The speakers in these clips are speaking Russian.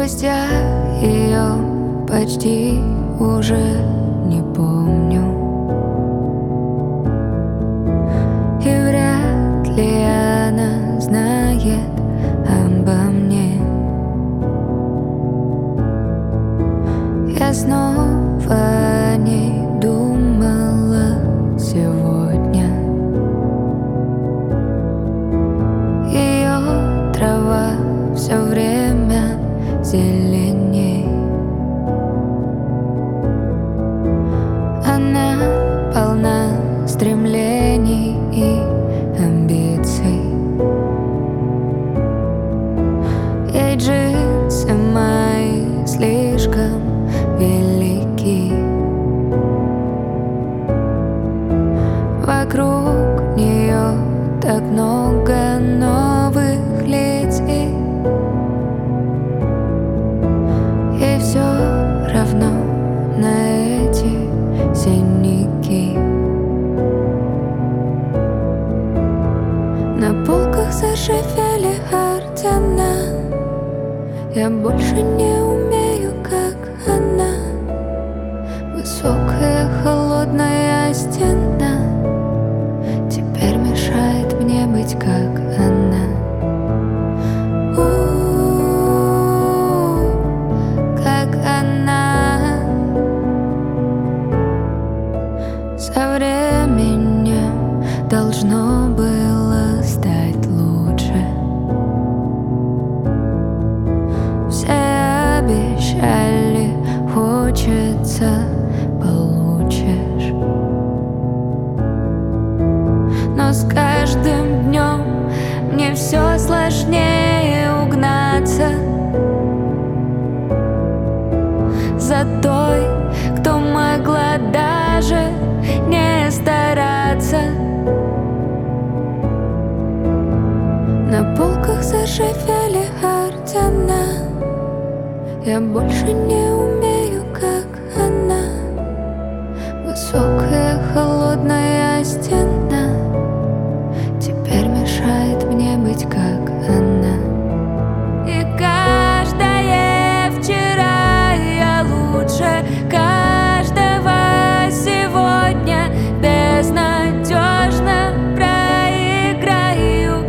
Пусть я ее почти уже не помню, и вряд ли она знает обо мне. Я снова о ней думала сегодня. Ее трава все время зеленей. Она полна стремлений и амбиций. Ей джинсы мои слишком велики. Вокруг нее так много новых лиц, и ей все равно на эти синяки. На полках зашивели ордена. Я больше не умею, как она. Высокая холодная стена теперь мешает мне быть, как она. Как она. Со временем должно было стать лучше. Все обещали, хочется, получишь. Но с каждым днем мне все сложнее угнаться за той, кто могла даже не стараться. На полках зашивели ордена. Я больше не умею, как она. Высокая холодная стена теперь мешает мне быть, как она. И каждое вчера я лучше каждого сегодня. Безнадежно проиграю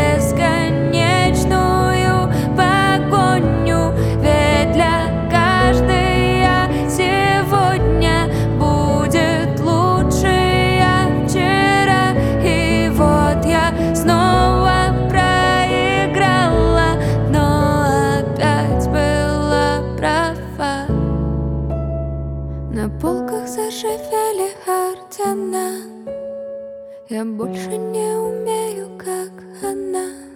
бесконечную погоню. Ведь для каждой я сегодня будет лучше я вчера. И вот я снова проиграла, но опять была права. На полках зашивели ордена. Я больше не умею, как она.